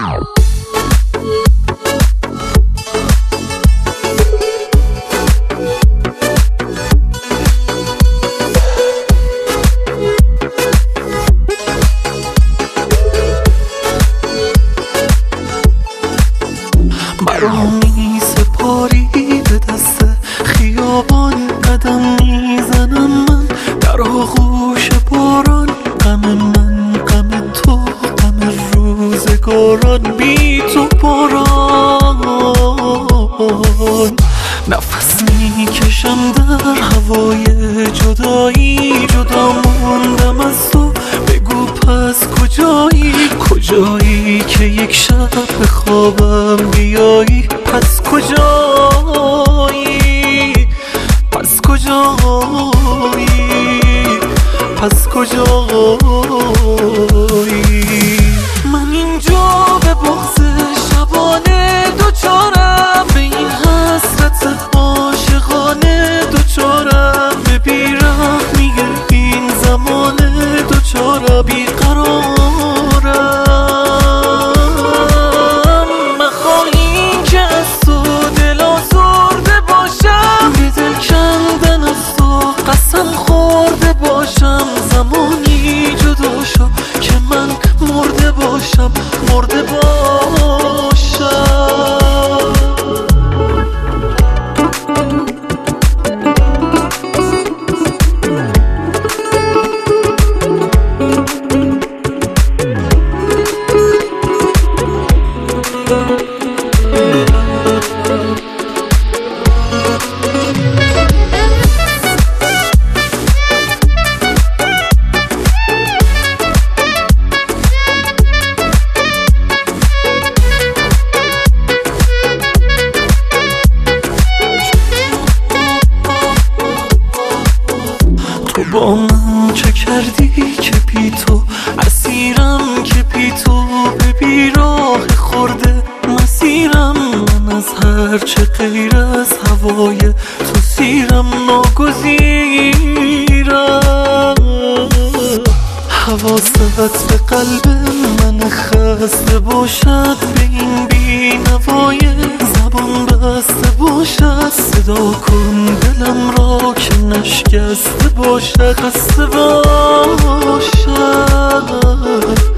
مرا می سپاری به دست خیابان، قدم میزنم من در آغوش باران. غم من غم تو، غم روزگاران بی تو باران. نفس میکشم در هوای جدایی، جدا موندم از تو. بگو پس کجایی که یک شب به خوابم بیایی؟ پس کجایی من اینجا به بغض شبانه دوچارم، به این حسرت عاشقانه دوچارم. به بی‌رحمیه این زمانه دوچارم، بیقرارم. مخواهی که از تو دل آزرده باشم، به دل کندن از تو قسم خورده باشم. زمانی جدا شو که من مرده باشم. تو با من چه کردی که بی تو اسیرم، که بی تو به بیراه خورده مسیرم. من از هر چه غیر از هوای تو سیرم، ناگزیرم. حواست به قلب من خسته باشد، به این بی‌نوای زبان بسته باشد. صدا کن دلم را که نشکسته باشد، خسته باشد.